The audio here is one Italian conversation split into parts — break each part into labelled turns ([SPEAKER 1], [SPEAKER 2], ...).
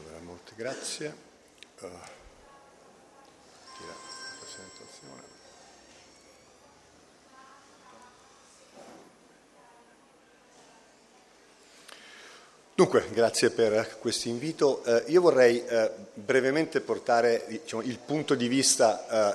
[SPEAKER 1] Allora, molte grazie. La presentazione. Dunque, grazie per questo invito. Io vorrei brevemente portare il punto di vista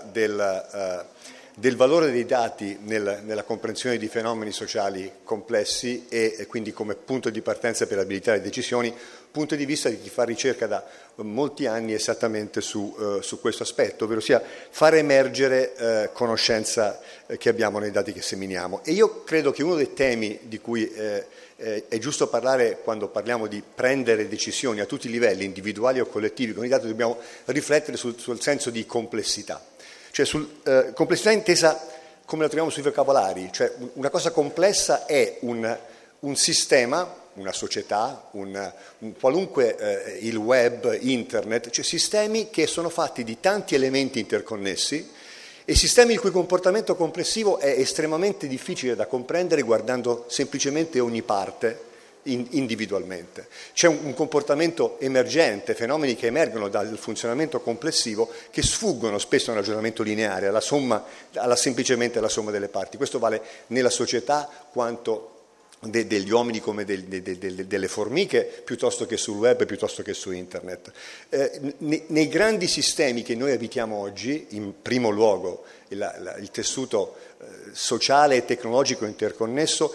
[SPEAKER 1] del valore dei dati nella comprensione di fenomeni sociali complessi e quindi come punto di partenza per abilitare decisioni, punto di vista di chi fa ricerca da molti anni esattamente su questo aspetto, ovvero sia far emergere conoscenza che abbiamo nei dati che seminiamo. E io credo che uno dei temi di cui è giusto parlare quando parliamo di prendere decisioni a tutti i livelli, individuali o collettivi, con i dati dobbiamo riflettere sul senso di complessità. Cioè complessità intesa come la troviamo sui vocabolari, cioè una cosa complessa è un sistema, una società, un qualunque il web, internet, cioè sistemi che sono fatti di tanti elementi interconnessi e sistemi il cui comportamento complessivo è estremamente difficile da comprendere guardando semplicemente ogni parte individualmente. C'è un comportamento emergente, fenomeni che emergono dal funzionamento complessivo che sfuggono spesso a un ragionamento lineare, semplicemente alla somma delle parti. Questo vale nella società quanto degli uomini come delle formiche, piuttosto che sul web, piuttosto che su internet. Nei grandi sistemi che noi abitiamo oggi, in primo luogo il tessuto sociale e tecnologico interconnesso,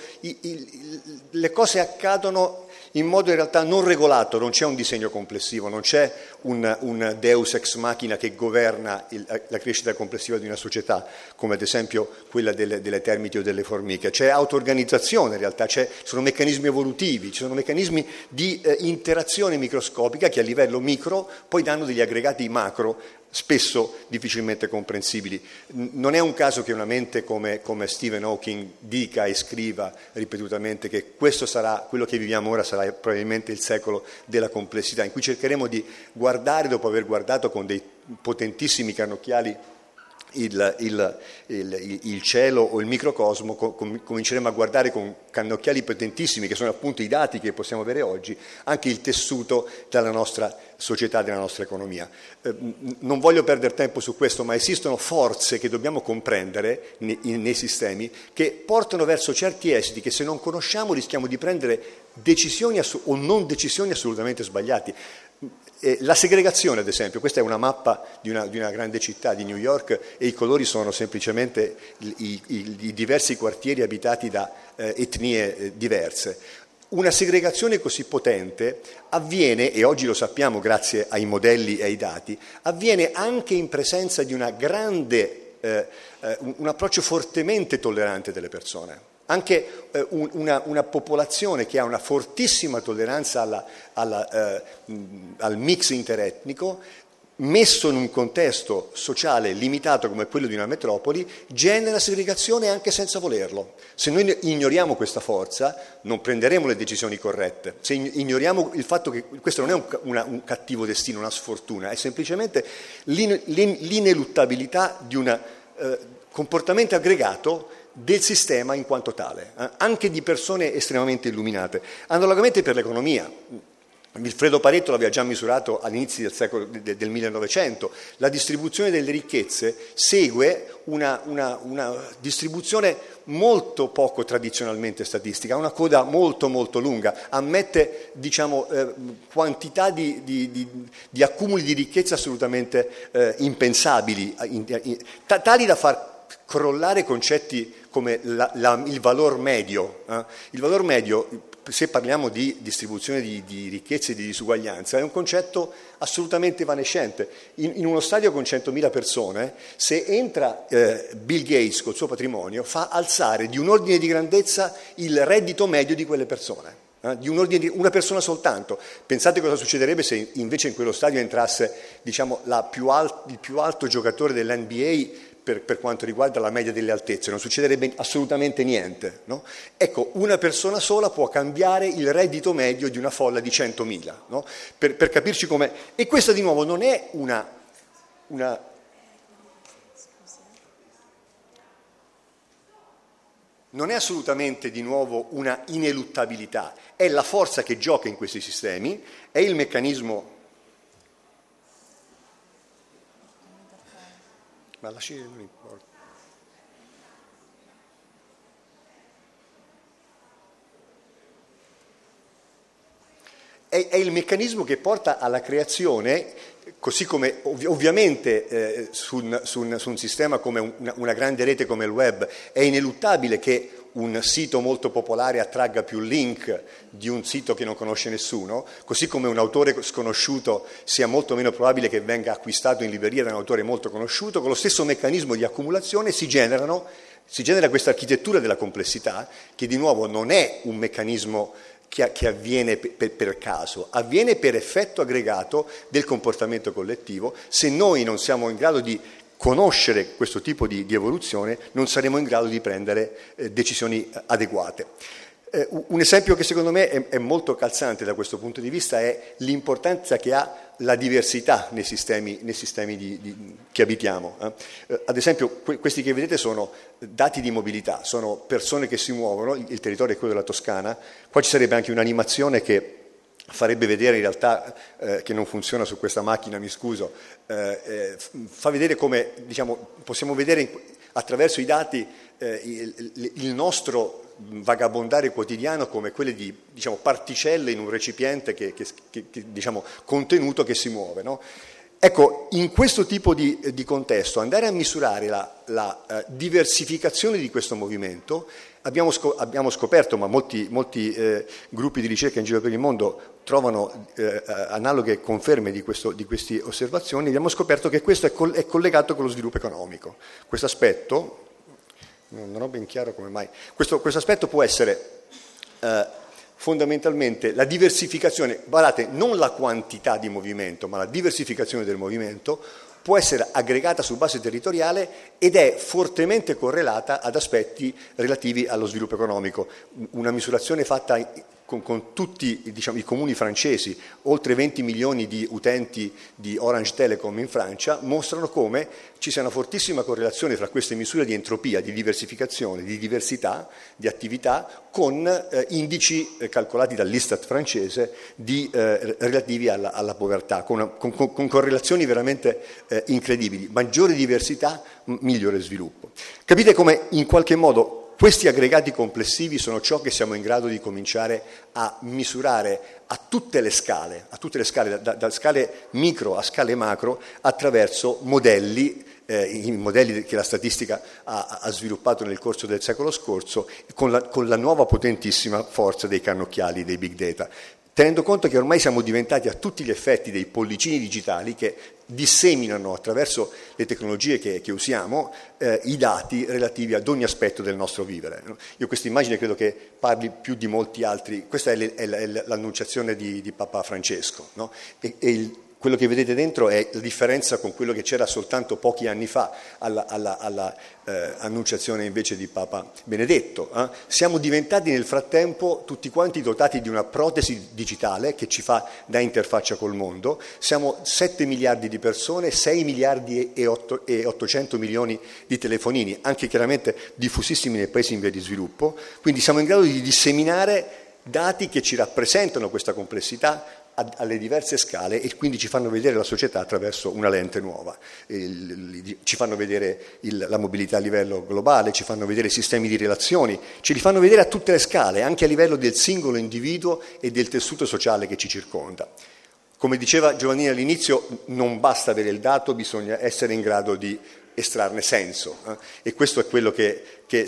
[SPEAKER 1] le cose accadono in modo in realtà non regolato, non c'è un disegno complessivo, non c'è un deus ex machina che governa la crescita complessiva di una società, come ad esempio quella delle termiti o delle formiche. C'è auto-organizzazione in realtà, ci sono meccanismi evolutivi, ci sono meccanismi di interazione microscopica che a livello micro poi danno degli aggregati macro spesso difficilmente comprensibili. Non è un caso che una mente come Stephen Hawking dica e scriva ripetutamente che quello che viviamo ora sarà probabilmente il secolo della complessità, in cui cercheremo di guardare, dopo aver guardato con dei potentissimi cannocchiali il cielo o il microcosmo, cominceremo a guardare con cannocchiali potentissimi, che sono appunto i dati che possiamo avere oggi, anche il tessuto della nostra società, della nostra economia. Non voglio perdere tempo su questo, ma esistono forze che dobbiamo comprendere nei sistemi che portano verso certi esiti che, se non conosciamo, rischiamo di prendere decisioni o non decisioni assolutamente sbagliati. La segregazione, ad esempio, questa è una mappa di una grande città, di New York, e i colori sono semplicemente i diversi quartieri abitati da etnie diverse. Una segregazione così potente avviene, e oggi lo sappiamo grazie ai modelli e ai dati, avviene anche in presenza di un approccio fortemente tollerante delle persone. Anche una popolazione che ha una fortissima tolleranza al mix interetnico, messo in un contesto sociale limitato come quello di una metropoli, genera segregazione anche senza volerlo. Se noi ignoriamo questa forza, non prenderemo le decisioni corrette. Se ignoriamo il fatto che questo non è un cattivo destino, una sfortuna, è semplicemente l'ineluttabilità di un comportamento aggregato del sistema in quanto tale, anche di persone estremamente illuminate. Analogamente per l'economia, Vilfredo Pareto l'aveva già misurato all'inizio del 1900, la distribuzione delle ricchezze segue una distribuzione molto poco tradizionalmente statistica, ha una coda molto molto lunga, ammette quantità di accumuli di ricchezza assolutamente impensabili, tali da far crollare concetti come il valor medio. Il valor medio, se parliamo di distribuzione di ricchezze e di disuguaglianza, è un concetto assolutamente evanescente. In uno stadio con 100.000 persone, se entra Bill Gates col suo patrimonio, fa alzare di un ordine di grandezza il reddito medio di quelle persone. Di una persona soltanto. Pensate cosa succederebbe se invece in quello stadio entrasse il più alto giocatore dell'NBA per quanto riguarda la media delle altezze. Non succederebbe assolutamente niente, no? Ecco, una persona sola può cambiare il reddito medio di una folla di 100.000, no? Per capirci com'è. E questa di nuovo non è non è assolutamente di nuovo una ineluttabilità, è la forza che gioca in questi sistemi, è il meccanismo Ma lasci, non importa. È il meccanismo che porta alla creazione, così come ovviamente su un sistema come una grande rete come il web è ineluttabile che un sito molto popolare attragga più link di un sito che non conosce nessuno, così come un autore sconosciuto sia molto meno probabile che venga acquistato in libreria da un autore molto conosciuto. Con lo stesso meccanismo di accumulazione si genera questa architettura della complessità, che di nuovo non è un meccanismo che avviene per caso, avviene per effetto aggregato del comportamento collettivo. Se noi non siamo in grado di conoscere questo tipo di evoluzione, non saremo in grado di prendere decisioni adeguate. Un esempio che secondo me è molto calzante da questo punto di vista è l'importanza che ha la diversità nei sistemi che abitiamo. Ad esempio, questi che vedete sono dati di mobilità, sono persone che si muovono, il territorio è quello della Toscana. Qua ci sarebbe anche un'animazione che farebbe vedere in realtà, che non funziona su questa macchina, mi scuso, fa vedere come, diciamo, possiamo vedere attraverso i dati il nostro vagabondare quotidiano come quelle di, diciamo, particelle in un recipiente diciamo, contenuto che si muove, no? Ecco, in questo tipo di contesto andare a misurare la diversificazione di questo movimento, abbiamo scoperto, ma molti gruppi di ricerca in giro per il mondo trovano analoghe conferme di queste osservazioni, abbiamo scoperto che questo è collegato con lo sviluppo economico. Questo aspetto, non ho ben chiaro come mai, questo aspetto può essere fondamentalmente la diversificazione, guardate, non la quantità di movimento, ma la diversificazione del movimento può essere aggregata su base territoriale ed è fortemente correlata ad aspetti relativi allo sviluppo economico. Una misurazione fatta con tutti, diciamo, i comuni francesi, oltre 20 milioni di utenti di Orange Telecom in Francia, mostrano come ci sia una fortissima correlazione tra queste misure di entropia, di diversificazione, di diversità, di attività, con indici calcolati dall'Istat francese relativi alla povertà, con correlazioni veramente incredibili. Maggiore diversità, migliore sviluppo. Capite come in qualche modo questi aggregati complessivi sono ciò che siamo in grado di cominciare a misurare a tutte le scale, da scale micro a scale macro, attraverso modelli, i modelli che la statistica ha sviluppato nel corso del secolo scorso, con la nuova potentissima forza dei cannocchiali, dei big data. Tenendo conto che ormai siamo diventati a tutti gli effetti dei pollicini digitali che disseminano attraverso le tecnologie che usiamo i dati relativi ad ogni aspetto del nostro vivere. Io questa immagine credo che parli più di molti altri, questa è l'annunciazione di Papa Francesco, no? Quello che vedete dentro è la differenza con quello che c'era soltanto pochi anni fa alla annunciazione invece di Papa Benedetto. Siamo diventati nel frattempo tutti quanti dotati di una protesi digitale che ci fa da interfaccia col mondo. Siamo 7 miliardi di persone, 6 miliardi e 800 milioni di telefonini, anche chiaramente diffusissimi nei paesi in via di sviluppo. Quindi siamo in grado di disseminare dati che ci rappresentano questa complessità alle diverse scale e quindi ci fanno vedere la società attraverso una lente nuova, ci fanno vedere la mobilità a livello globale, ci fanno vedere i sistemi di relazioni, ce li fanno vedere a tutte le scale, anche a livello del singolo individuo e del tessuto sociale che ci circonda. Come diceva Giovannini all'inizio, non basta avere il dato, bisogna essere in grado di estrarne senso, e questo è quello che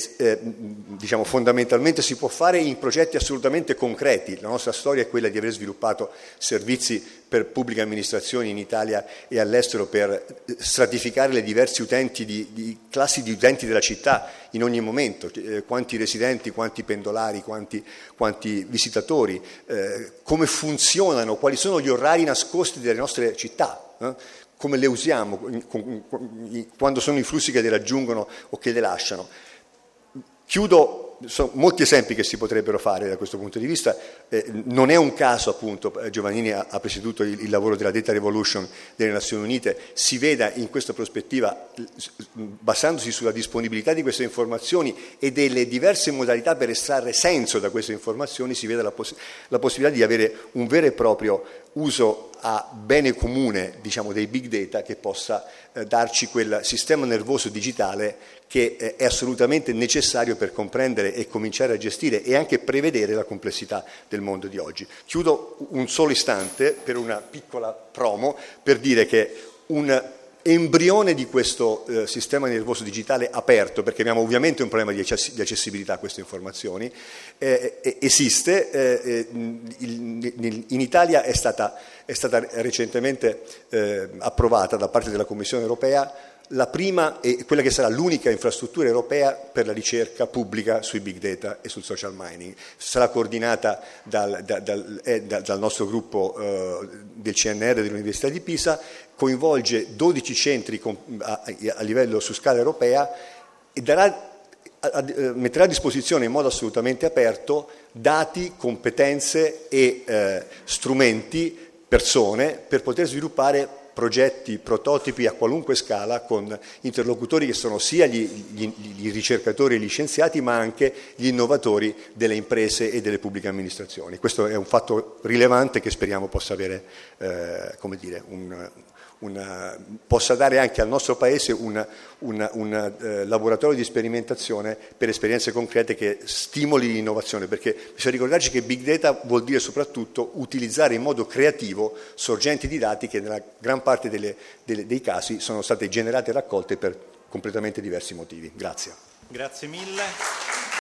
[SPEAKER 1] diciamo fondamentalmente si può fare in progetti assolutamente concreti. La nostra storia è quella di aver sviluppato servizi per pubbliche amministrazioni in Italia e all'estero per stratificare le diversi utenti di classi di utenti della città in ogni momento, quanti residenti, quanti pendolari, quanti visitatori, come funzionano, quali sono gli orari nascosti delle nostre città, come le usiamo, quando sono i flussi che le raggiungono o che le lasciano. Chiudo sono molti esempi che si potrebbero fare da questo punto di vista. Non è un caso, appunto, Giovannini ha presieduto il lavoro della Data Revolution delle Nazioni Unite, si veda in questa prospettiva, basandosi sulla disponibilità di queste informazioni e delle diverse modalità per estrarre senso da queste informazioni, si veda la possibilità di avere un vero e proprio uso a bene comune, diciamo, dei big data, che possa darci quel sistema nervoso digitale che è assolutamente necessario per comprendere e cominciare a gestire e anche prevedere la complessità del mondo di oggi. Chiudo un solo istante per una piccola promo per dire che un embrione di questo sistema nervoso digitale aperto, perché abbiamo ovviamente un problema di accessibilità a queste informazioni, esiste. In Italia è stata recentemente approvata da parte della Commissione europea la prima e quella che sarà l'unica infrastruttura europea per la ricerca pubblica sui big data e sul social mining. Sarà coordinata dal nostro gruppo del CNR dell'Università di Pisa, coinvolge 12 centri a livello su scala europea e metterà a disposizione in modo assolutamente aperto dati, competenze e strumenti, persone, per poter sviluppare progetti, prototipi a qualunque scala con interlocutori che sono sia gli ricercatori e gli scienziati, ma anche gli innovatori delle imprese e delle pubbliche amministrazioni. Questo è un fatto rilevante che speriamo possa avere, possa dare anche al nostro Paese un laboratorio di sperimentazione per esperienze concrete che stimoli l'innovazione, perché bisogna ricordarci che big data vuol dire soprattutto utilizzare in modo creativo sorgenti di dati che nella gran parte dei casi sono state generate e raccolte per completamente diversi motivi. Grazie.
[SPEAKER 2] Grazie mille.